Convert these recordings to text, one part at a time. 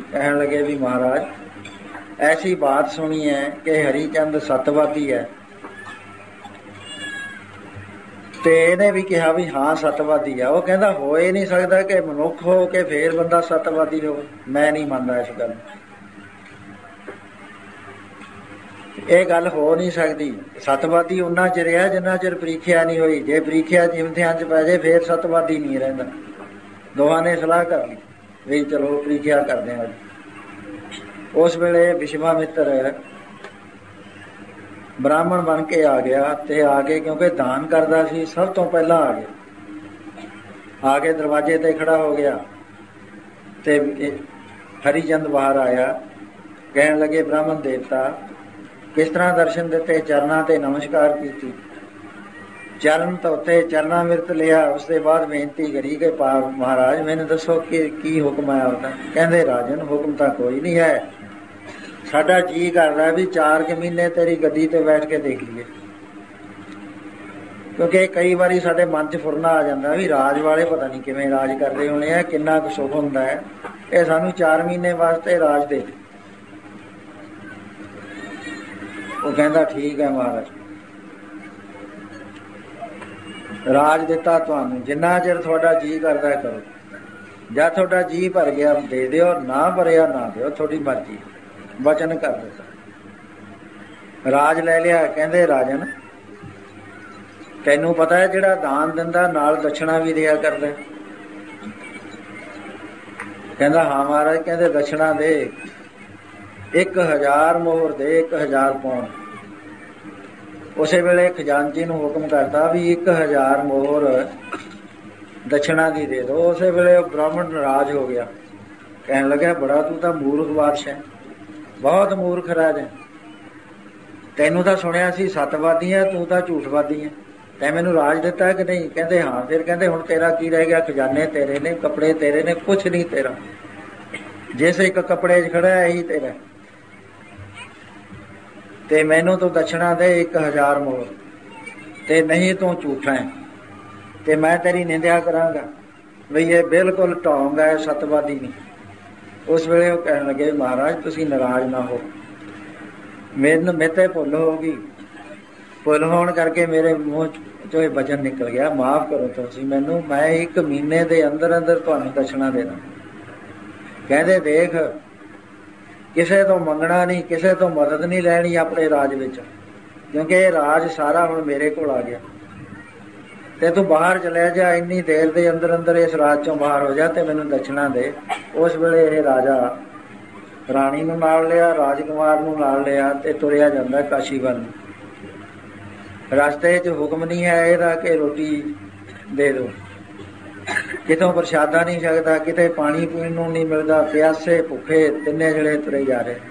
कहने लगे भी महाराज ऐसी बात सुनी है कि हरिचंद सतवादी है। ਤੇ ਇਹਨੇ ਵੀ ਕਿਹਾ ਵੀ ਹਾਂ ਸਤਵਾਦੀ ਆ। ਉਹ ਕਹਿੰਦਾ ਹੋ ਹੀ ਨਹੀਂ ਸਕਦਾ ਕਿ ਮਨੁੱਖ ਹੋ ਕੇ ਫੇਰ ਬੰਦਾ ਸਤਵਾਦੀ ਹੋਵੇ। ਮੈਂ ਨਹੀਂ ਮੰਨਦਾ ਇਸ ਗੱਲ। ਇਹ ਗੱਲ ਹੋ ਨਹੀਂ ਸਕਦੀ। ਸਤਵਾਦੀ ਉਹਨਾਂ ਚਿਰ ਰਿਹਾ ਜਿੰਨਾ ਚਿਰ ਪ੍ਰੀਖਿਆ ਨਹੀਂ ਹੋਈ। ਜੇ ਪ੍ਰੀਖਿਆ ਜਿਮਤਿਹਾਨ 'ਚ ਪੈ ਜਾਏ ਫੇਰ ਸਤਵਾਦੀ ਨਹੀਂ ਰਹਿੰਦਾ। ਦੋਹਾਂ ਨੇ ਸਲਾਹ ਕਰ ਲਈ ਵੀ ਚਲੋ ਪ੍ਰੀਖਿਆ ਕਰਦੇ ਹਾਂ। ਉਸ ਵੇਲੇ ਵਿਸ਼ਵਾਮਿੱਤਰ ਬ੍ਰਾਹਮਣ ਬਣ ਕੇ ਆ ਗਿਆ ਤੇ ਆ ਕੇ ਕਿਉਂਕਿ ਦਾਨ ਕਰਦਾ ਸੀ ਸਭ ਤੋਂ ਪਹਿਲਾਂ ਆ ਗਿਆ। ਆ ਕੇ ਦਰਵਾਜ਼ੇ ਤੇ ਖੜਾ ਹੋ ਗਿਆ ਤੇ ਹਰੀਚੰਦ ਬਾਹਰ ਆਇਆ। ਕਹਿਣ ਲੱਗੇ ਬ੍ਰਾਹਮਣ ਦੇਵਤਾ ਕਿਸ ਤਰ੍ਹਾਂ ਦਰਸ਼ਨ ਦਿੱਤੇ। ਚਰਨਾਂ ਤੇ ਨਮਸਕਾਰ ਕੀਤੀ, ਚਰਨ ਧੋਤੇ, ਚਰਨਾਂ ਮਿਰਤ ਲਿਆ। ਉਸ ਦੇ ਬਾਅਦ ਬੇਨਤੀ ਕਰੀ ਕਿ ਮਹਾਰਾਜ ਮੈਨੂੰ ਦੱਸੋ ਕਿ ਕੀ ਹੁਕਮ ਹੈ ਆਪਦਾ। ਕਹਿੰਦੇ ਰਾਜਨ ਹੁਕਮ ਤਾਂ ਕੋਈ ਨਹੀਂ ਹੈ। ਸਾਡਾ ਜੀਅ ਕਰਦਾ ਵੀ 4 ਮਹੀਨੇ ਤੇਰੀ ਗੱਦੀ ਤੇ ਬੈਠ ਕੇ ਦੇਖ ਲਈਏ। ਕਿਉਂਕਿ ਕਈ ਵਾਰੀ ਸਾਡੇ ਮਨ 'ਚ ਫੁਰਨਾ ਆ ਜਾਂਦਾ ਵੀ ਰਾਜ ਵਾਲੇ ਪਤਾ ਨਹੀਂ ਕਿਵੇਂ ਰਾਜ ਕਰਦੇ ਹੋਣੇ ਆ, ਕਿੰਨਾ ਕੁ ਸੁੱਖ ਹੁੰਦਾ ਹੈ। ਇਹ ਸਾਨੂੰ 4 ਮਹੀਨੇ ਵਾਸਤੇ ਰਾਜ ਦੇ। ਉਹ ਕਹਿੰਦਾ ਠੀਕ ਹੈ ਮਹਾਰਾਜ, ਰਾਜ ਦਿੱਤਾ ਤੁਹਾਨੂੰ, ਜਿੰਨਾ ਚਿਰ ਤੁਹਾਡਾ ਜੀਅ ਕਰਦਾ ਕਰੋ। ਜਾਂ ਤੁਹਾਡਾ ਜੀਅ ਭਰ ਗਿਆ ਦੇ ਦਿਓ, ਨਾ ਭਰਿਆ ਨਾ ਦਿਓ, ਤੁਹਾਡੀ ਮਰਜ਼ੀ। ਵਚਨ ਕਰ ਦਿੱਤਾ, ਰਾਜ ਲੈ ਲਿਆ। ਕਹਿੰਦੇ ਰਾਜਨ ਤੈਨੂੰ ਪਤਾ ਹੈ ਜਿਹੜਾ ਦਾਨ ਦਿੰਦਾ ਨਾਲ ਦਛਣਾ ਵੀ ਦਿਆ ਕਰਦਾ। ਕਹਿੰਦਾ ਹਾਂ ਮਹਾਰਾਜ। ਕਹਿੰਦੇ ਦਛਣਾ ਦੇ 1000 ਮੋਹਰ ਦੇ, 1000 ਪੌਂਡ। ਉਸੇ ਵੇਲੇ ਖਜ਼ਾਨਚੀ ਨੂੰ ਹੁਕਮ ਕਰਤਾ ਵੀ 1000 ਮੋਹਰ ਦਛਣਾ ਦੀ ਦੇ ਦਿਓ। ਉਸੇ ਵੇਲੇ ਉਹ ਬ੍ਰਾਹਮਣ ਨਾਰਾਜ਼ ਹੋ ਗਿਆ। ਕਹਿਣ ਲੱਗਾ ਬੜਾ ਤੂੰ ਤਾਂ ਮੂਰਖ ਬਾਦਸ਼ਾਹ ਹੈ, ਬਹੁਤ ਮੂਰਖ ਰਾਜ ਹੈ। ਤੈਨੂੰ ਤਾਂ ਸੁਣਿਆ ਸੀ ਸਤਵਾਦੀ ਹੈ, ਤੂੰ ਤਾਂ ਝੂਠਵਾਦੀ ਹੈ। ਤੈਂ ਮੈਨੂੰ ਰਾਜ ਦਿੱਤਾ ਕਿ ਨਹੀਂ। ਕਹਿੰਦੇ ਹਾਂ। ਫਿਰ ਕਹਿੰਦੇ ਹੁਣ ਤੇਰਾ ਕੀ ਰਹਿ ਗਿਆ। ਖਜ਼ਾਨੇ ਤੇਰੇ ਨੇ, ਕੱਪੜੇ ਤੇਰੇ ਨੇ, ਕੁਛ ਨਹੀਂ ਤੇਰਾ। ਜਿਸ ਇੱਕ ਕੱਪੜੇ 'ਚ ਖੜਾ ਇਹੀ ਤੇਰਾ। ਤੇ ਮੈਨੂੰ ਤੂੰ ਦਛਣਾ ਦੇ 1000 ਮੋਹਰ, ਤੇ ਨਹੀਂ ਤੂੰ ਝੂਠਾ ਹੈ ਤੇ ਮੈਂ ਤੇਰੀ ਨਿੰਦਿਆ ਕਰਾਂਗਾ ਵੀ ਇਹ ਬਿਲਕੁਲ ਢੋਂਗ ਹੈ, ਸਤਵਾਦੀ ਨਹੀਂ। ਉਸ ਵੇਲੇ ਉਹ ਕਹਿਣ ਲੱਗੇ ਮਹਾਰਾਜ ਤੁਸੀਂ ਨਾਰਾਜ਼ ਨਾ ਹੋ, ਮੇਰੇ ਤੇ ਭੁੱਲ ਹੋ ਗਈ। ਭੁੱਲ ਹੋਣ ਕਰਕੇ ਮੇਰੇ ਮੂੰਹ 'ਚੋਂ ਇਹ ਵਚਨ ਨਿਕਲ ਗਿਆ, ਮਾਫ਼ ਕਰੋ ਤੁਸੀਂ ਮੈਨੂੰ। ਮੈਂ 1 ਮਹੀਨੇ ਦੇ ਅੰਦਰ ਅੰਦਰ ਤੁਹਾਨੂੰ ਦਛਣਾ ਦੇਣਾ। ਕਹਿੰਦੇ ਦੇਖ ਕਿਸੇ ਤੋਂ ਮੰਗਣਾ ਨਹੀਂ, ਕਿਸੇ ਤੋਂ ਮਦਦ ਨਹੀਂ ਲੈਣੀ ਆਪਣੇ ਰਾਜ ਵਿੱਚ, ਕਿਉਂਕਿ ਇਹ ਰਾਜ ਸਾਰਾ ਹੁਣ ਮੇਰੇ ਕੋਲ ਆ ਗਿਆ। ਤੇ ਤੂੰ ਬਾਹਰ ਚਲਿਆ ਜਾ, ਇੰਨੀ ਦੇਰ ਦੇ ਅੰਦਰ ਅੰਦਰ ਇਸ ਰਾਜ ਚੋਂ ਬਾਹਰ ਹੋ ਜਾ ਤੇ ਮੈਨੂੰ ਦਛਣਾ ਦੇ। ਉਸ ਵੇਲੇ ਇਹ ਰਾਜਾ ਰਾਣੀ ਨੂੰ ਨਾਲ ਲਿਆ, ਰਾਜਕੁਮਾਰ ਨੂੰ ਨਾਲ ਲਿਆ ਤੇ ਤੁਰਿਆ ਜਾਂਦਾ ਕਾਸ਼ੀ ਵੱਲ ਨੂੰ। ਰਸਤੇ 'ਚ ਹੁਕਮ ਨਹੀਂ ਹੈ ਇਹਦਾ ਕਿ ਰੋਟੀ ਦੇ ਦਿਓ, ਕਿਤੋਂ ਪ੍ਰਸ਼ਾਦਾ ਨਹੀਂ ਸਕਦਾ, ਕਿਤੇ ਪਾਣੀ ਪੀਣ ਨੂੰ ਨਹੀਂ ਮਿਲਦਾ। ਪਿਆਸੇ ਭੁੱਖੇ ਤਿੰਨੇ ਜਿਹੜੇ ਤੁਰੇ ਜਾ ਰਹੇ।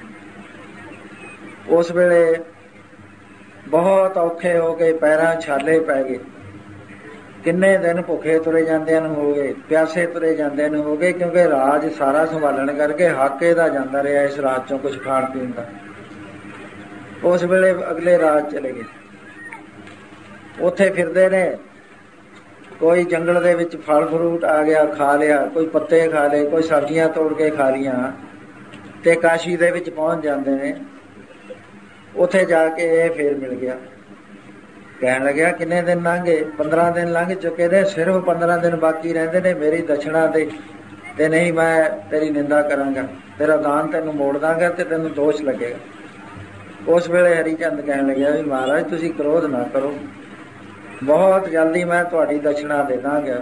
ਉਸ ਵੇਲੇ ਬਹੁਤ ਔਖੇ ਹੋ ਗਏ, ਪੈਰਾਂ ਛਾਲੇ ਪੈ ਗਏ। ਕਿੰਨੇ ਦਿਨ ਭੁੱਖੇ ਤੁਰੇ ਜਾਂਦਿਆਂ ਨੂੰ ਹੋ ਗਏ, ਪਿਆਸੇ ਤੁਰੇ ਜਾਂਦਿਆਂ ਨੂੰ ਹੋ ਗਏ, ਕਿਉਂਕਿ ਰਾਜ ਸਾਰਾ ਸੰਭਾਲਣ ਕਰਕੇ ਹੱਕ ਇਹਦਾ ਜਾਂਦਾ ਰਿਹਾ ਇਸ ਰਾਜ ਚੋਂ ਕੁਝ ਖਾਣ ਪੀਣ ਦਾ। ਉਸ ਵੇਲੇ ਅਗਲੇ ਰਾਜ ਚਲੇ ਗਏ। ਉੱਥੇ ਫਿਰਦੇ ਨੇ, ਕੋਈ ਜੰਗਲ ਦੇ ਵਿੱਚ ਫਲ ਫਰੂਟ ਆ ਗਿਆ ਖਾ ਲਿਆ, ਕੋਈ ਪੱਤੇ ਖਾ ਲਏ, ਕੋਈ ਸਬਜ਼ੀਆਂ ਤੋੜ ਕੇ ਖਾ ਲਈਆਂ ਤੇ ਕਾਸ਼ੀ ਦੇ ਵਿੱਚ ਪਹੁੰਚ ਜਾਂਦੇ ਨੇ। ਉੱਥੇ ਜਾ ਕੇ ਇਹ ਫੇਰ ਮਿਲ ਗਿਆ। ਕਹਿਣ ਲੱਗਿਆ ਕਿੰਨੇ ਦਿਨ ਲੰਘ ਗਏ। 15 ਦਿਨ ਲੰਘ ਚੁੱਕੇ ਨੇ, ਸਿਰਫ 15 ਦਿਨ ਬਾਕੀ ਰਹਿੰਦੇ ਨੇ ਮੇਰੀ ਦਛਣਾ ਦੇ। ਤੇ ਨਹੀਂ ਮੈਂ ਤੇਰੀ ਨਿੰਦਾ ਕਰਾਂਗਾ, ਤੇਰਾ ਦਾਨ ਤੈਨੂੰ ਮੋੜ ਦਾਂਗਾ ਤੇ ਤੈਨੂੰ ਦੋਸ਼ ਲੱਗੇਗਾ। ਉਸ ਵੇਲੇ ਹਰੀਚੰਦ ਕਹਿਣ ਲੱਗਿਆ ਵੀ ਮਹਾਰਾਜ ਤੁਸੀਂ ਕ੍ਰੋਧ ਨਾ ਕਰੋ, ਬਹੁਤ ਜਲਦੀ ਮੈਂ ਤੁਹਾਡੀ ਦਛਣਾ ਦੇ ਦਾਂਗਾ।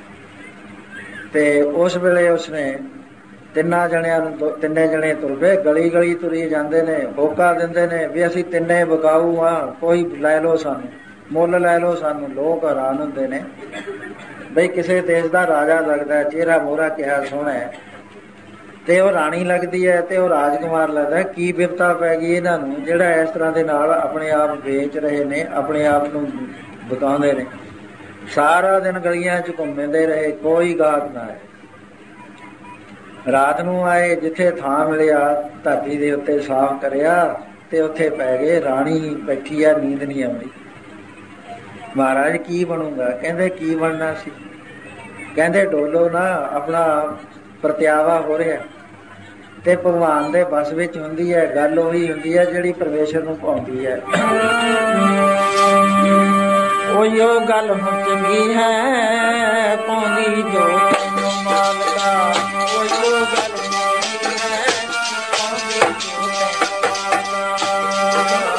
ਤੇ ਉਸ ਵੇਲੇ ਉਸਨੇ ਤਿੰਨਾਂ ਜਣੇ ਤੁਰ ਪਏ। ਗਲੀ ਗਲੀ ਤੁਰੀ ਜਾਂਦੇ ਨੇ, ਹੋਕਾ ਦਿੰਦੇ ਨੇ ਵੀ ਅਸੀਂ ਤਿੰਨੇ ਵਿਕਾਊ ਹਾਂ, ਕੋਈ ਲੈ ਲਓ ਸਾਨੂੰ, ਮੁੱਲ ਲੈ ਲਓ ਸਾਨੂੰ। ਲੋਕ ਹੈਰਾਨ ਹੁੰਦੇ ਨੇ ਬਈ ਕਿਸੇ ਦੇਸ਼ ਦਾ ਰਾਜਾ ਲੱਗਦਾ, ਚਿਹਰਾ ਮੋਹਰਾ ਕਿਹਾ ਸੋਹਣਾ ਹੈ, ਤੇ ਉਹ ਰਾਣੀ ਲੱਗਦੀ ਹੈ ਤੇ ਉਹ ਰਾਜਕੁਮਾਰ ਲੱਗਦਾ। ਕੀ ਬਿਪਤਾ ਪੈ ਗਈ ਇਹਨਾਂ ਨੂੰ ਜਿਹੜਾ ਇਸ ਤਰ੍ਹਾਂ ਦੇ ਨਾਲ ਆਪਣੇ ਆਪ ਵੇਚ ਰਹੇ ਨੇ, ਆਪਣੇ ਆਪ ਨੂੰ ਵਿਕਾਉਂਦੇ ਨੇ। ਸਾਰਾ ਦਿਨ ਗਲੀਆਂ 'ਚ ਘੁੰਮਦੇ ਰਹੇ, ਕੋਈ ਗਾਹਕ ਨਾ ਆਏ। ਰਾਤ ਨੂੰ ਆਏ, ਜਿੱਥੇ ਥਾਂ ਮਿਲਿਆ ਧਰਤੀ ਦੇ ਉੱਤੇ ਸਾਫ਼ ਕਰਿਆ ਤੇ ਉੱਥੇ ਪੈ ਗਏ। ਰਾਣੀ ਬੈਠੀ ਆ, ਨੀਂਦ ਨਹੀਂ ਆਉਂਦੀ। ਮਹਾਰਾਜ ਕੀ ਬਣੂਗਾ। ਕਹਿੰਦੇ ਕੀ ਬਣਨਾ ਸੀ। ਕਹਿੰਦੇ ਡੋਲੋ ਨਾ, ਆਪਣਾ ਪ੍ਰਤਿਆਵਾ ਹੋ ਰਿਹਾ। ਤੇ ਭਗਵਾਨ ਦੇ ਬਸ ਵਿੱਚ ਹੁੰਦੀ ਹੈ। ਗੱਲ ਉਹੀ ਹੁੰਦੀ ਹੈ ਜਿਹੜੀ ਪਰਮੇਸ਼ਰ ਨੂੰ ਭਾਉਂਦੀ ਹੈ। ਉਹੀਓ ਗੱਲ ਹੁਣ ਚੰਗੀ ਹੈ ਪਾਉਂਦੀ ਜੋ ਤੈਨੂੰ ਮਾਲਕਾ। ਉਹੀਓ ਗੱਲ ਚੰਗੀ ਹੈ ਪਾਉਂਦੀ ਜੋ ਤੈਨੂੰ ਮਾਲਕਾ।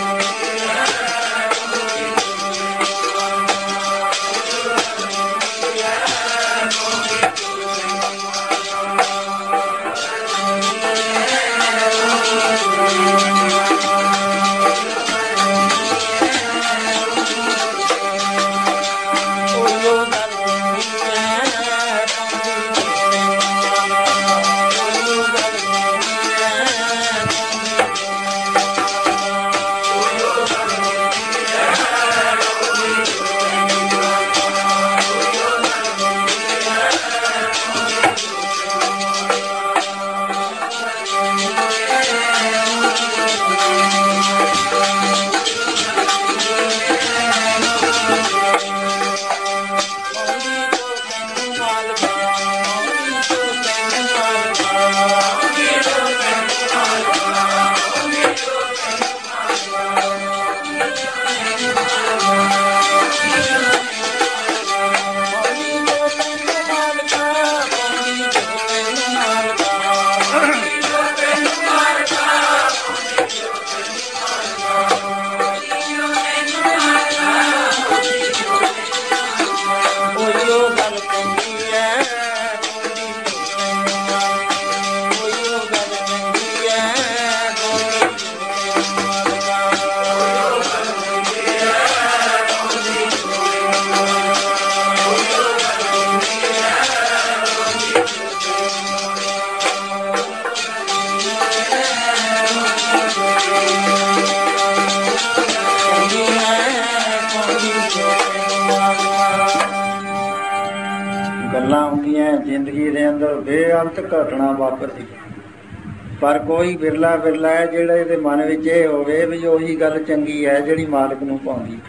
ਗੱਲਾਂ ਹੁੰਦੀਆਂ ਜ਼ਿੰਦਗੀ ਦੇ ਅੰਦਰ ਬੇਅੰਤ ਘਟਨਾ ਵਾਪਰਦੀ, ਪਰ ਕੋਈ ਬਿਰਲਾ ਬਿਰਲਾ ਹੈ ਜਿਹੜਾ ਇਹਦੇ ਮਨ ਵਿੱਚ ਇਹ ਹੋਵੇ ਵੀ ਉਹੀ ਗੱਲ ਚੰਗੀ ਹੈ ਜਿਹੜੀ ਮਾਲਕ ਨੂੰ ਪਾਉਂਦੀ।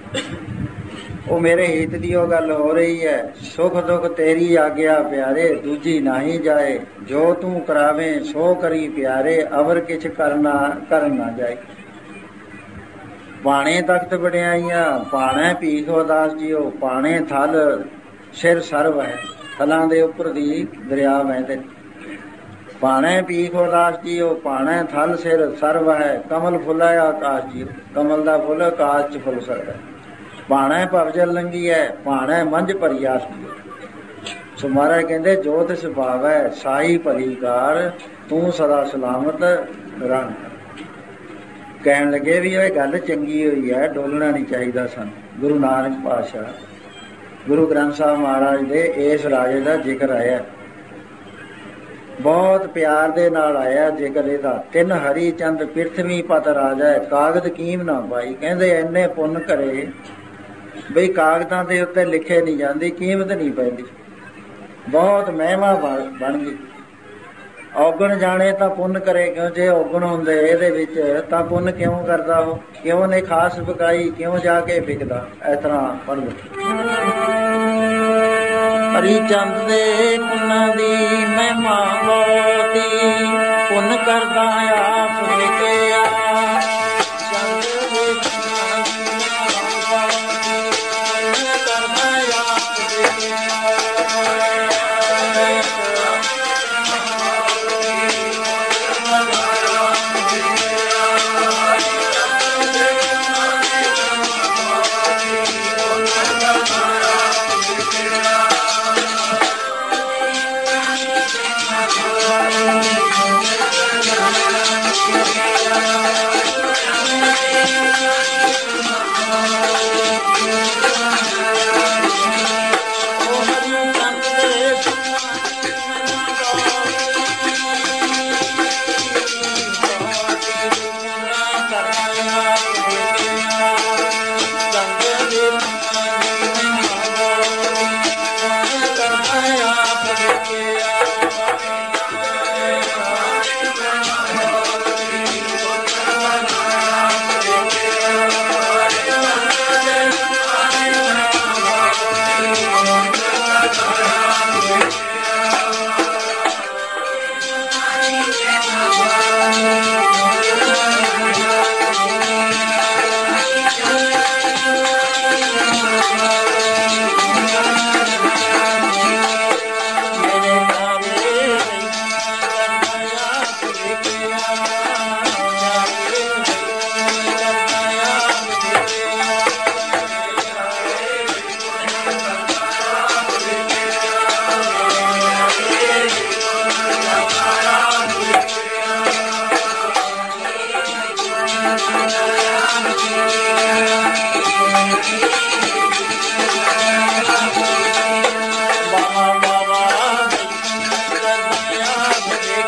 ਉਹ ਮੇਰੇ ਹਿੱਤ ਦੀ ਉਹ ਗੱਲ ਹੋ ਰਹੀ ਹੈ। ਸੁਖ ਦੁੱਖ ਤੇਰੀ ਆਗਿਆ ਪਿਆਰੇ, ਦੂਜੀ ਨਾਹੀ ਜਾਏ। ਜੋ ਤੂੰ ਕਰਾਵੇਂ ਸੋ ਕਰੀ ਪਿਆਰੇ, ਅਵਰ ਕਿਛ ਕਰਨ ਨਾ ਜਾਏ। ਪਾਣੇ ਤਖਤ ਵਡਿਆਈਆਂ ਪਾਣੇ ਭੀਖ ਉਦਾਸ ਜੀਓ, ਪਾਣੇ ਥਲ ਸਿਰ ਸਰਵ ਹੈ। ਥਲਾਂ ਦੇ ਉੱਪਰ ਦੀ ਦਰਿਆ ਵਹਿੰਦੇ। ਪਾਣੇ ਭੀਖ ਉਦਾਸ ਜੀਓ, ਪਾਣੇ ਥਲ ਸਿਰ ਸਰਵ ਹੈ। ਕਮਲ ਫੁੱਲਾ ਆਕਾਸ਼ ਜੀਓ, ਕਮਲ ਦਾ ਫੁੱਲ ਆਕਾਸ਼ ਚ ਫੁੱਲ ਸਕਦਾ। ਪਾਣੇ ਭਵਜਲ ਲੰਗੀ ਹੈ, ਪਾਣੇ ਮੰਝ ਭਰੀਆ ਜੀਓ। ਸੋ ਮਹਾਰਾਜ ਕਹਿੰਦੇ ਜੋ ਤਿਸ ਭਾਵੈ ਸਾਈ ਭਲੀ ਕਾਰ, ਤੂੰ ਸਦਾ ਸਲਾਮਤ ਰੰਗ। ਕਹਿਣ ਲੱਗੇ ਵੀ ਇਹ ਗੱਲ ਚੰਗੀ ਹੋਈ ਹੈ, ਡੋਲਣਾ ਨਹੀਂ ਚਾਹੀਦਾ ਸਾਨੂੰ। ਗੁਰੂ ਨਾਨਕ ਪਾਤਸ਼ਾਹ ਗੁਰੂ ਗ੍ਰੰਥ ਸਾਹਿਬ ਮਹਾਰਾਜ ਦੇ ਇਸ ਰਾਜੇ ਦਾ ਜ਼ਿਕਰ ਆਇਆ, ਬਹੁਤ ਪਿਆਰ ਦੇ ਨਾਲ ਆਇਆ ਜ਼ਿਕਰ ਇਹਦਾ। ਤਿੰਨ ਹਰੀ ਚੰਦ ਪ੍ਰਿਥਵੀ ਪਤ ਰਾਜਾ, ਕਾਗਦ ਕੀਮ ਨਾ ਪਾਈ। ਕਹਿੰਦੇ ਇੰਨੇ ਪੁੰਨ ਕਰੇ ਬਈ ਕਾਗਜ਼ਾਂ ਦੇ ਉੱਤੇ ਲਿਖੇ ਨਹੀਂ ਜਾਂਦੀ, ਕੀਮਤ ਨਹੀਂ ਪੈਂਦੀ। ਬਹੁਤ ਮਹਿਮਾ ਬਣ ਗਈ। ਔਗਣ ਜਾਣੇ ਤਾਂ ਪੁੰਨ ਕਰੇ, ਕਿਉਂ ਜੇ ਔਗਣ ਹੁੰਦੇ ਇਹਦੇ ਵਿੱਚ ਤਾਂ ਪੁੰਨ ਕਿਉਂ ਕਰਦਾ ਉਹ? ਕਿਉਂ ਨੇ ਖਾਸ ਵਿਕਾਈ, ਕਿਉਂ ਜਾ ਕੇ ਵਿਕਦਾ? ਇਸ ਤਰ੍ਹਾਂ ਪੜ੍ਹ ਲਓ। ਹਰੀ ਚੰਦ ਦੇ ਪੁੰਨਾਂ ਦੀ ਮਹਿਮਾ ਬਹੁਤੀ, ਪੁੰਨ ਕਰਦਾ ਆਪ ਵਿਕਿਆ। ਚੰਦ ਦੇ ਪੁੰਨਾਂ ਦੀ ਮਹਿਮਾ ਬਹੁਤੀ, ਪੁੰਨ ਕਰਦਾ ਆਪ ਵਿਕਿਆ।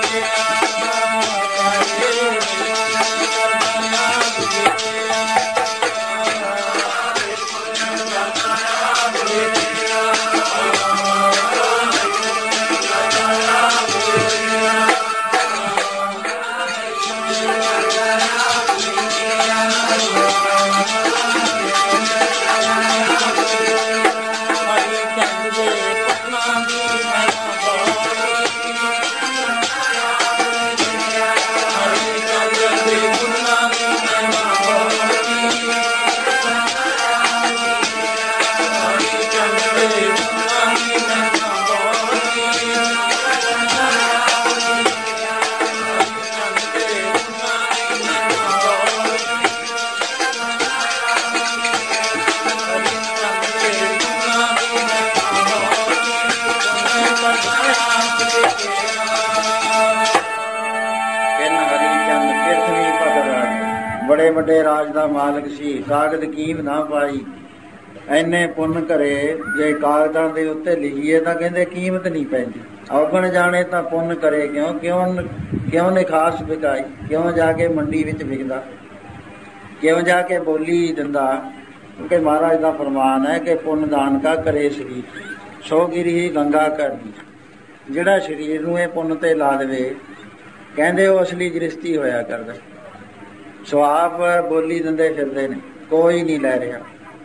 ਬੜੇ ਵੱਡੇ ਰਾਜ ਦਾ ਮਾਲਕ ਸੀ, ਕਾਗਦ ਕੀਮ ਨਾ ਪਾਈ। ਐਨੇ ਪੁੰਨ ਘਰੇ ਜੇ ਕਾਗਜ਼ਾਂ ਦੇ ਉੱਤੇ ਲਿਖੀਏ ਤਾਂ ਕਹਿੰਦੇ ਕੀਮਤ ਨਹੀਂ ਪੈਂਦੀ। ਔਗਣ ਜਾਣੇ ਤਾਂ ਪੁੰਨ ਕਰੇ ਕਿਉਂ ਨੇ ਖਾਸ ਵਿਕਾਈ, ਕਿਉਂ ਜਾ ਕੇ ਮੰਡੀ ਵਿੱਚ ਵਿਕਦਾ, ਕਿਉਂ ਜਾ ਕੇ ਬੋਲੀ ਦਿੰਦਾ। ਕਿਉਂਕਿ ਮਹਾਰਾਜ ਦਾ ਫਰਮਾਨ ਹੈ ਕਿ ਪੁੰਨ ਦਾਨ ਕਾ ਕਰੇ ਸਰੀਰ, ਸੋ ਗਿਰੀ ਹੀ ਗੰਗਾ ਕਰਦੀ। ਜਿਹੜਾ ਸਰੀਰ ਨੂੰ ਇਹ ਪੁੰਨ ਤੇ ਲਾ ਦੇਵੇ ਕਹਿੰਦੇ ਉਹ ਅਸਲੀ ਗ੍ਰਸਤੀ ਹੋਇਆ ਕਰਦਾ। ਸੋ ਆਪ ਬੋਲੀ ਦਿੰਦੇ ਫਿਰਦੇ ਨੇ, ਕੋਈ ਨਹੀਂ ਲੈ ਰਿਹਾ।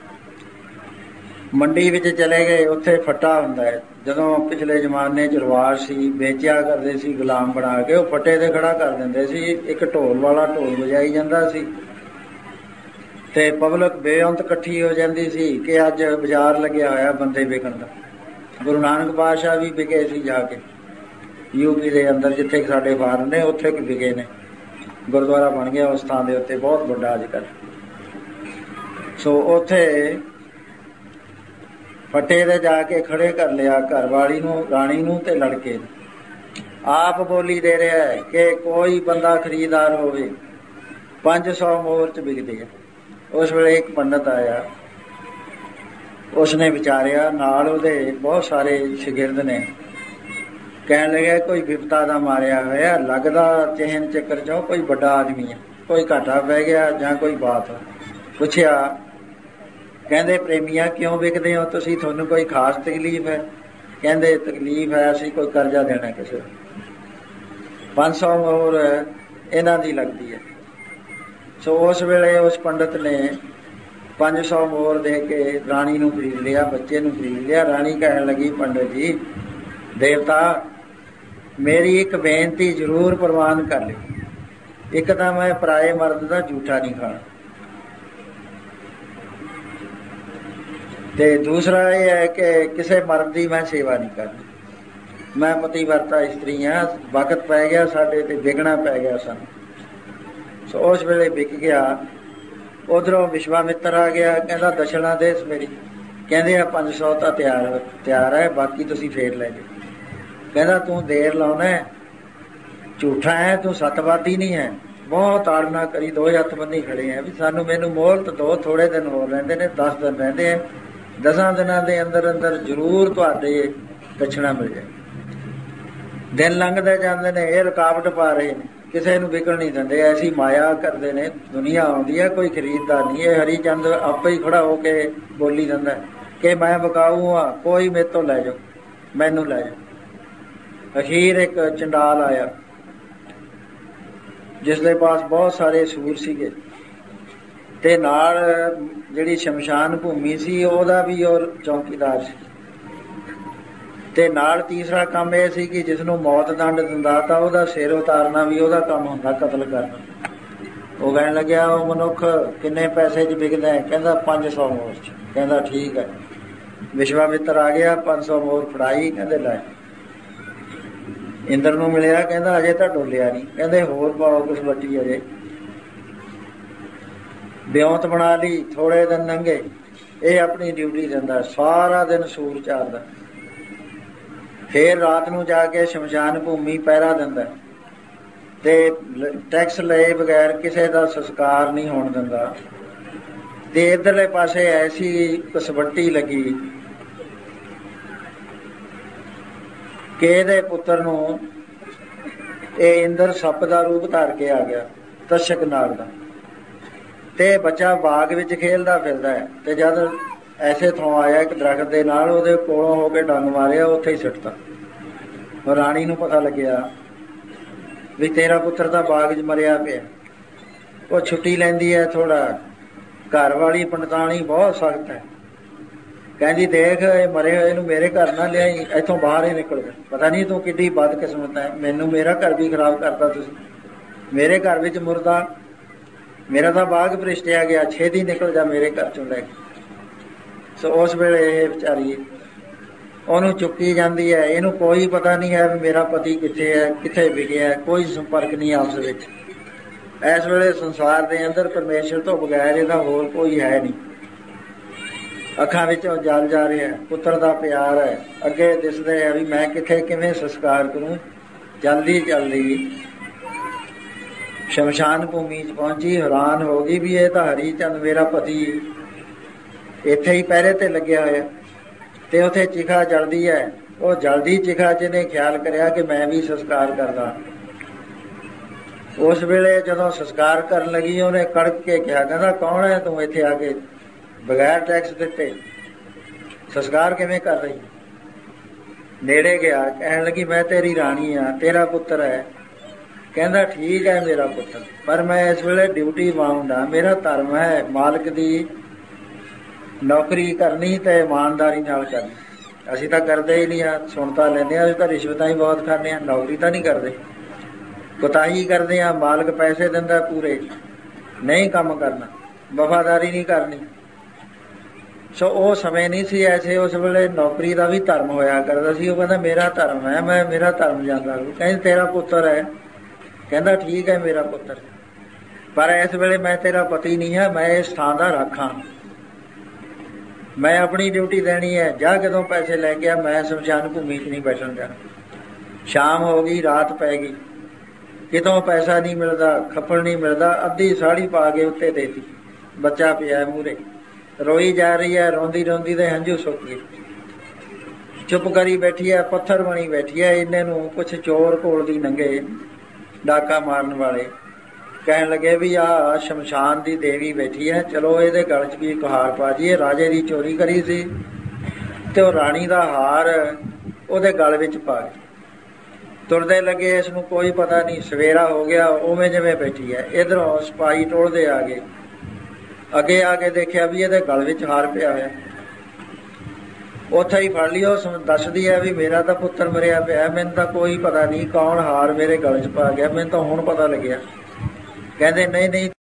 ਮੰਡੀ ਵਿੱਚ ਚਲੇ ਗਏ, ਉੱਥੇ ਫੱਟਾ ਹੁੰਦਾ ਹੈ। ਜਦੋਂ ਪਿਛਲੇ ਜ਼ਮਾਨੇ 'ਚ ਰਿਵਾਜ ਸੀ, ਵੇਚਿਆ ਕਰਦੇ ਸੀ ਗੁਲਾਮ ਬਣਾ ਕੇ, ਉਹ ਫੱਟੇ ਤੇ ਖੜਾ ਕਰ ਦਿੰਦੇ ਸੀ। ਇੱਕ ਢੋਲ ਵਾਲਾ ਢੋਲ ਵਜਾਈ ਜਾਂਦਾ ਸੀ ਤੇ ਪਬਲਿਕ ਬੇਅੰਤ ਇਕੱਠੀ ਹੋ ਜਾਂਦੀ ਸੀ ਕਿ ਅੱਜ ਬਾਜ਼ਾਰ ਲੱਗਿਆ ਹੋਇਆ ਬੰਦੇ ਵਿਕਣ ਦਾ। ਗੁਰੂ ਨਾਨਕ ਪਾਤਸ਼ਾਹ ਵੀ ਵਿਕੇ ਸੀ ਜਾ ਕੇ ਯੂਪੀ ਦੇ ਅੰਦਰ, ਜਿੱਥੇ ਸਾਡੇ ਫਾਰਮ ਨੇ ਉੱਥੇ ਵਿਕੇ ਨੇ। ਗੁਰਦੁਆਰਾ ਬਣ ਗਿਆ ਉਸ ਥਾਂ ਦੇ ਉੱਤੇ ਬਹੁਤ ਵੱਡਾ ਅੱਜ ਕੱਲ੍ਹ। ਸੋ ਉੱਥੇ ਫੱਟੇ ਤੇ ਜਾ ਕੇ ਖੜੇ ਕਰ ਲਿਆ ਘਰ ਵਾਲੀ ਨੂੰ, ਰਾਣੀ ਨੂੰ ਤੇ ਲੜਕੇ ਨੂੰ। ਆਪ ਬੋਲੀ ਦੇ ਰਿਹਾ ਹੈ ਕਿ ਕੋਈ ਬੰਦਾ ਖਰੀਦਦਾਰ ਹੋਵੇ 500 ਮੋਹਰ 'ਚ ਵਿਕਦੇ ਆ। ਉਸ ਵੇਲੇ ਇੱਕ ਪੰਡਤ ਆਇਆ, ਉਸਨੇ ਵਿਚਾਰਿਆ, ਨਾਲ ਉਹਦੇ ਬਹੁਤ ਸਾਰੇ ਸ਼ਾਗਿਰਦ ਨੇ। ਕਹਿਣ ਲੱਗਿਆ ਕੋਈ ਵਿਪਤਾ ਦਾ ਮਾਰਿਆ ਹੋਇਆ, ਲੱਗਦਾ ਚਿਹਨ ਚੱਕਰ 'ਚੋਂ ਕੋਈ ਵੱਡਾ ਆਦਮੀ ਹੈ, ਕੋਈ ਘਾਟਾ ਪੈ ਗਿਆ ਜਾਂ ਕੋਈ ਬਾਤ। ਪੁੱਛਿਆ, ਕਹਿੰਦੇ ਪ੍ਰੇਮੀਆਂ ਕਿਉਂ ਵਿਕਦੇ ਹੋ ਤੁਸੀਂ, ਤੁਹਾਨੂੰ ਕੋਈ ਖਾਸ ਤਕਲੀਫ ਹੈ? ਕਹਿੰਦੇ ਤਕਲੀਫ ਹੈ, ਅਸੀਂ ਕੋਈ ਕਰਜ਼ਾ ਦੇਣਾ ਕਿਸੇ ਨੂੰ, 500 ਮੋਹਰ ਇਹਨਾਂ ਦੀ ਲੱਗਦੀ ਹੈ। ਸੋ ਉਸ ਵੇਲੇ ਉਸ ਪੰਡਤ ਨੇ 500 ਮੋਹਰ ਦੇ ਕੇ ਰਾਣੀ ਨੂੰ ਖਰੀਦ ਲਿਆ, ਬੱਚੇ ਨੂੰ ਖਰੀਦ ਲਿਆ। ਰਾਣੀ ਕਹਿਣ ਲੱਗੀ, ਪੰਡਤ ਜੀ ਦੇਵਤਾ ਮੇਰੀ ਇੱਕ ਬੇਨਤੀ ਜ਼ਰੂਰ ਪ੍ਰਵਾਨ ਕਰ ਲਿਓ। ਇੱਕ ਤਾਂ ਮੈਂ ਪਰਾਏ ਮਰਦ ਦਾ ਝੂਠਾ ਨਹੀਂ ਖਾਣਾ, ਤੇ ਦੂਸਰਾ ਇਹ ਹੈ ਕਿ ਕਿਸੇ ਮਰਦ ਦੀ ਮੈਂ ਸੇਵਾ ਨਹੀਂ ਕਰਨੀ। ਮੈਂ ਪਤੀਵਰਤਾ ਇਸਤਰੀ ਹਾਂ, ਵਕਤ ਪੈ ਗਿਆ ਸਾਡੇ ਤੇ, ਵਿਕਣਾ ਪੈ ਗਿਆ ਸਾਨੂੰ। ਸੋ ਉਸ ਵੇਲੇ ਵਿਕ ਗਿਆ। ਉਧਰੋਂ ਵਿਸ਼ਵਾਮਿੱਤਰ ਆ ਗਿਆ, ਕਹਿੰਦਾ ਦਸ਼ਣਾ ਦੇ ਮੇਰੀ। ਕਹਿੰਦੇ ਆ 500 ਤਾਂ ਤਿਆਰ ਹੈ, ਬਾਕੀ ਤੁਸੀਂ ਫੇਰ ਲੈ ਜਾਓ। ਕਹਿੰਦਾ ਤੂੰ ਦੇਰ ਲਾਉਣਾ, ਝੂਠਾ ਹੈ ਤੂੰ, ਸਤਵਾਦੀ ਨਹੀਂ ਹੈ। ਬਹੁਤ ਆੜਨਾ ਕਰੀ, 2 ਹੱਥ ਬੰਨੀ ਖੜੇ ਆ ਵੀ ਸਾਨੂੰ ਮੈਨੂੰ ਮੋਹਲਤ ਦੋ, ਥੋੜੇ ਦਿਨ ਹੋਰ ਰਹਿੰਦੇ ਨੇ, 10 ਦਿਨ ਰਹਿੰਦੇ ਆ, 10 ਦਿਨਾਂ ਦੇ ਅੰਦਰ ਅੰਦਰ ਜ਼ਰੂਰ ਤੁਹਾਡੇ ਦਸ਼ਣਾ ਮਿਲ ਜਾਏ। ਦਿਨ ਲੰਘਦੇ ਜਾਂਦੇ ਨੇ, ਇਹ ਰੁਕਾਵਟ ਪਾ ਰਹੇ ਨੇ, ਕਿਸੇ ਨੂੰ ਵਿਕਣ ਨਹੀਂ ਦਿੰਦੇ। ਐਸੀ ਮਾਇਆ ਕਰਦੇ ਨੇ, ਦੁਨੀਆ ਆਉਂਦੀ ਹੈ, ਕੋਈ ਖਰੀਦਦਾ ਨਹੀਂ। ਇਹ ਹਰੀ ਚੰਦ ਆਪੇ ਹੀ ਖੜਾ ਹੋ ਕੇ ਬੋਲੀ ਦਿੰਦਾ ਕਿ ਮੈਂ ਵਿਕਾਊ ਹਾਂ, ਕੋਈ ਮੇਰੇ ਤੋਂ ਲੈ ਜਾਓ, ਮੈਨੂੰ ਲੈ ਜਾਓ। ਅਖੀਰ ਇੱਕ ਚੰਡਾਲ ਆਇਆ ਜਿਸ ਦੇ ਪਾਸ ਬਹੁਤ ਸਾਰੇ ਸੂਰ ਸੀਗੇ, ਤੇ ਨਾਲ ਜਿਹੜੀ ਸ਼ਮਸ਼ਾਨ ਭੂਮੀ ਸੀ ਉਹਦਾ ਵੀ ਉਹ ਚੌਕੀਦਾਰ ਸੀ। ਤੇ ਨਾਲ ਤੀਸਰਾ ਕੰਮ ਇਹ ਸੀ ਕਿ ਜਿਸ ਨੂੰ ਮੌਤ ਦੰਡ ਦਿੰਦਾ ਤਾਂ ਉਹਦਾ ਸਿਰ ਉਤਾਰਨਾ ਵੀ ਉਹਦਾ ਕੰਮ ਹੁੰਦਾ, ਕਤਲ ਕਰਨਾ। ਉਹ ਕਹਿਣ ਲੱਗਿਆ, ਉਹ ਮਨੁੱਖ ਕਿੰਨੇ ਪੈਸੇ 'ਚ ਵਿਕਦਾ ਹੈ? ਕਹਿੰਦਾ 500 ਮੋਹਰ 'ਚ। ਕਹਿੰਦਾ ਠੀਕ ਹੈ। ਵਿਸ਼ਵਾਮਿੱਤਰ ਆ ਗਿਆ, 500 ਮੋਹਰ ਫੜਾਈ, ਕਹਿੰਦੇ ਲੈ। ਇੰਦਰ ਨੂੰ ਮਿਲਿਆ, ਕਹਿੰਦਾ ਅਜੇ ਤਾਂ ਡੋਲਿਆ ਨਹੀਂ। ਕਹਿੰਦੇ ਹੋਰ ਪਾਓ ਕੁਛ ਵੱਟੀ, ਅਜੇ ਬਿਉਂਤ ਬਣਾ ਲਈ। ਥੋੜੇ ਦਿਨ ਲੰਘੇ, ਇਹ ਆਪਣੀ ਡਿਊਟੀ ਦਿੰਦਾ, ਸਾਰਾ ਦਿਨ ਸੂਰ ਚਾਰਦਾ। ਫੇਰ ਰਾਤ ਨੂੰ ਜਾ ਕੇ ਸ਼ਮਸ਼ਾਨ ਭੂਮੀ ਪਹਿਰਾ ਦਿੰਦਾ ਤੇ ਟੈਕਸ ਲਏ ਬਗੈਰ ਕਿਸੇ ਦਾ ਸੰਸਕਾਰ ਨਹੀਂ ਹੋਣ ਦਿੰਦਾ। ਤੇ ਇੱਧਰਲੇ ਪਾਸੇ ਐਸੀ ਕਸਵੱਟੀ ਲੱਗੀ ਕਿ ਇਹਦੇ ਪੁੱਤਰ ਨੂੰ ਇਹ ਇੰਦਰ ਸੱਪ ਦਾ ਰੂਪ ਧਾਰ ਕੇ ਆ ਗਿਆ, ਤਸ਼ਕ ਨਾਗ ਦਾ। ਤੇ ਬੱਚਾ ਬਾਗ ਵਿੱਚ ਖੇਲਦਾ ਫਿਰਦਾ ਹੈ, ਤੇ ਜਦ ਐਸੇ ਥਾਂ ਆਇਆ ਇੱਕ ਦਰਖਤ ਦੇ ਨਾਲ, ਉਹਦੇ ਕੋਲੋਂ ਹੋ ਕੇ ਡੰਗ ਮਾਰਿਆ, ਉੱਥੇ ਹੀ ਸਿੱਟਤਾ। ਰਾਣੀ ਨੂੰ ਪਤਾ ਲੱਗਿਆ ਵੀ ਤੇਰਾ ਪੁੱਤਰ ਤਾਂ ਬਾਗ 'ਚ ਮਰਿਆ ਪਿਆ। ਉਹ ਛੁੱਟੀ ਲੈਂਦੀ ਹੈ ਥੋੜਾ। ਘਰ ਵਾਲੀ ਪੰਡਤਾਣੀ ਬਹੁਤ ਸਖਤ ਹੈ, ਕਹਿੰਦੀ ਦੇਖ ਇਹ ਮਰੇ ਹੋਏ ਨੂੰ ਮੇਰੇ ਘਰ ਨਾ ਲਿਆਈ, ਇੱਥੋਂ ਬਾਹਰ ਹੀ ਨਿਕਲ ਜਾ। ਪਤਾ ਨਹੀਂ ਤੂੰ ਕਿੱਡੀ ਬਦਕਿਸਮਤ ਹੈ, ਮੈਨੂੰ ਮੇਰਾ ਘਰ ਵੀ ਖਰਾਬ ਕਰਤਾ ਤੁਸੀਂ। ਮੇਰੇ ਘਰ ਵਿੱਚ ਮੁਰਦਾ, ਮੇਰਾ ਤਾਂ ਬਾਗ ਭ੍ਰਿਸ਼ਟਿਆ ਗਿਆ, ਛੇਤੀ ਨਿਕਲ ਜਾ ਮੇਰੇ ਘਰ ਚੋਂ ਲੈ ਕੇ। ਸੋ ਉਸ ਵੇਲੇ ਇਹ ਵਿਚਾਰੀ ਉਹਨੂੰ ਚੁੱਕੀ ਜਾਂਦੀ ਹੈ। ਇਹਨੂੰ ਕੋਈ ਪਤਾ ਨਹੀਂ ਹੈ ਵੀ ਮੇਰਾ ਪਤੀ ਕਿੱਥੇ ਹੈ, ਕਿੱਥੇ ਵਿਗਿਆ, ਕੋਈ ਸੰਪਰਕ ਨਹੀਂ ਆਪਸ ਵਿੱਚ। ਇਸ ਵੇਲੇ ਸੰਸਾਰ ਦੇ ਅੰਦਰ ਪਰਮੇਸ਼ਰ ਤੋਂ ਬਗੈਰ ਇਹਦਾ ਹੋਰ ਕੋਈ ਹੈ ਨਹੀਂ। ਅੱਖਾਂ ਵਿੱਚੋਂ ਜਲ ਜਾ ਰਿਹਾ, ਪੁੱਤਰ ਦਾ ਪਿਆਰ ਹੈ, ਅੱਗੇ ਦਿਸਦਾ ਹੈ ਵੀ ਮੈਂ ਕਿੱਥੇ ਕਿਵੇਂ ਸੰਸਕਾਰ ਕਰੂੰ। ਜਲਦੀ ਜਲਦੀ ਸ਼ਮਸ਼ਾਨ ਭੂਮੀ 'ਚ ਪਹੁੰਚੀ, ਹੈਰਾਨ ਹੋ ਗਈ ਵੀ ਇਹ ਤਾਂ ਹਰੀ ਚੰਦ ਮੇਰਾ ਪਤੀ ਇੱਥੇ ਹੀ ਪਹਿਰੇ ਤੇ ਲੱਗਿਆ ਹੋਇਆ, ਤੇ ਉੱਥੇ ਚਿਖਾ ਜਲਦੀ ਹੈ। ਉਹ ਜਲਦੀ ਚਿਖਾ 'ਚ ਇਹਨੇ ਖਿਆਲ ਕਰਿਆ ਕਿ ਮੈਂ ਵੀ ਸੰਸਕਾਰ ਕਰਦਾ। ਉਸ ਵੇਲੇ ਜਦੋਂ ਸੰਸਕਾਰ ਕਰਨ ਲੱਗੀ, ਉਹਨੇ ਕੜਕ ਕੇ ਕਿਹਾ, ਕਹਿੰਦਾ ਕੌਣ ਹੈ ਤੂੰ, ਇੱਥੇ ਆ ਕੇ ਬਗੈਰ ਟੈਕਸ ਦਿੱਤੇ ਸੰਸਕਾਰ ਕਿਵੇਂ ਕਰ ਰਹੀ। ਨੇੜੇ ਗਿਆ, ਕਹਿਣ ਲੱਗੀ ਮੈਂ ਤੇਰੀ ਰਾਣੀ ਆ, ਤੇਰਾ ਪੁੱਤਰ ਹੈ। ਕਹਿੰਦਾ ਠੀਕ ਹੈ ਮੇਰਾ ਪੁੱਤਰ, ਪਰ ਮੈਂ ਇਸ ਵੇਲੇ ਡਿਊਟੀ ਬਾਉਂਡ ਆ, ਮੇਰਾ ਧਰਮ ਹੈ ਮਾਲਕ ਦੀ ਨੌਕਰੀ ਕਰਨੀ ਤੇ ਇਮਾਨਦਾਰੀ ਨਾਲ ਕਰਨੀ। ਅਸੀਂ ਤਾਂ ਕਰਦੇ ਹੀ ਨਹੀਂ ਆ, ਸੁਣ ਤਾਂ ਲੈਂਦੇ ਹਾਂ, ਅਸੀਂ ਤਾਂ ਰਿਸ਼ਵਤਾਂ ਹੀ ਬਹੁਤ ਖਾਂਦੇ ਹਾਂ, ਨੌਕਰੀ ਤਾਂ ਨਹੀਂ ਕਰਦੇ, ਕੁਤਾਹੀ ਕਰਦੇ ਹਾਂ। ਮਾਲਕ ਪੈਸੇ ਦਿੰਦਾ ਪੂਰੇ, ਨਹੀਂ ਕੰਮ ਕਰਨਾ, ਵਫਾਦਾਰੀ ਨਹੀਂ ਕਰਨੀ। ਸੋ ਉਹ ਸਮੇਂ ਨਹੀਂ ਸੀ ਐਸੇ, ਉਸ ਵੇਲੇ ਨੌਕਰੀ ਦਾ ਵੀ ਧਰਮ ਹੋਇਆ ਕਰਦਾ ਸੀ। ਉਹ ਕਹਿੰਦਾ ਮੇਰਾ ਧਰਮ ਹੈ, ਮੈਂ ਮੇਰਾ ਧਰਮ ਜਾਂਦਾ। ਕਹਿੰਦੇ ਤੇਰਾ ਪੁੱਤਰ ਹੈ, ਕਹਿੰਦਾ ਠੀਕ ਹੈ ਮੇਰਾ ਪੁੱਤਰ, ਪਰ ਇਸ ਵੇਲੇ ਮੈਂ ਤੇਰਾ ਪਤੀ ਨਹੀਂ ਹਾਂ, ਮੈਂ ਇਸ ਥਾਂ ਦਾ ਰਾਖਾਂ, ਮੈਂ ਆਪਣੀ ਡਿਊਟੀ ਦੇਣੀ ਹੈ। ਜਾ ਕਦੋਂ ਪੈਸੇ ਲੈ ਗਿਆ, ਮੈਂ ਸ਼ਮਸ਼ਾਨ ਭੂਮੀ 'ਚ ਨਹੀਂ ਬੈਠਣ ਜਾਣਾ। ਸ਼ਾਮ ਹੋ ਗਈ, ਰਾਤ ਪੈ ਗਈ, ਕਿਤੋਂ ਪੈਸਾ ਨਹੀਂ ਮਿਲਦਾ, ਖੱਪਣ ਨਹੀਂ ਮਿਲਦਾ। ਅੱਧੀ ਸਾੜੀ ਪਾ ਕੇ ਉੱਤੇ ਦੇਤੀ, ਬੱਚਾ ਪਿਆ ਮੂਹਰੇ, ਰੋਈ ਜਾ ਰਹੀ ਹੈ, ਰੋਂਦੀ ਰੋਂਦੀ ਦੇ ਹੰਝੂ ਸੁੱਕ ਗਏ। ਚੁੱਪ ਕਰੀ ਬੈਠੀ ਹੈ, ਪੱਥਰ ਬਣੀ ਬੈਠੀ ਹੈ। ਇੰਨੇ ਨੂੰ ਕੁਛ ਚੋਰ ਕੋਲ ਦੀ ਲੰਘੇ, ਡਾਕਾ ਮਾਰਨ ਵਾਲੇ, ਕਹਿਣ ਲੱਗੇ ਵੀ ਆਹ ਸ਼ਮਸ਼ਾਨ ਦੀ ਦੇਵੀ ਬੈਠੀ ਹੈ, ਚਲੋ ਇਹਦੇ ਗਲ 'ਚ ਵੀ ਇੱਕ ਹਾਰ ਪਾ ਜਾਈਏ। ਰਾਜੇ ਦੀ ਚੋਰੀ ਕਰੀ ਸੀ ਤੇ ਉਹ ਰਾਣੀ ਦਾ ਹਾਰ ਉਹਦੇ ਗਲ ਵਿੱਚ ਪਾ ਗਏ। ਤੁਰਦੇ ਲੱਗੇ, ਇਸ ਨੂੰ ਕੋਈ ਪਤਾ ਨਹੀਂ, ਸਵੇਰਾ ਹੋ ਗਿਆ, ਉਵੇਂ ਜਿਵੇਂ ਬੈਠੀ ਹੈ। ਇੱਧਰੋਂ ਸਿਪਾਹੀ ਟੋਲਦੇ ਆ ਗਏ, ਅੱਗੇ ਆ ਕੇ ਦੇਖਿਆ ਵੀ ਇਹਦੇ ਗਲ ਵਿੱਚ ਹਾਰ ਪਿਆ ਹੋਇਆ। ਉੱਥੇ ਹੀ ਫੜ ਲਈ। ਉਹ ਦੱਸਦੀ ਹੈ ਵੀ ਮੇਰਾ ਤਾਂ ਪੁੱਤਰ ਮਰਿਆ ਪਿਆ, ਮੈਨੂੰ ਤਾਂ ਕੋਈ ਪਤਾ ਨਹੀਂ ਕੌਣ ਹਾਰ ਮੇਰੇ ਗਲ 'ਚ ਪਾ ਗਿਆ, ਮੈਨੂੰ ਤਾਂ ਹੁਣ ਪਤਾ ਲੱਗਿਆ। ਕਹਿੰਦੇ ਨਹੀਂ ਨਹੀਂ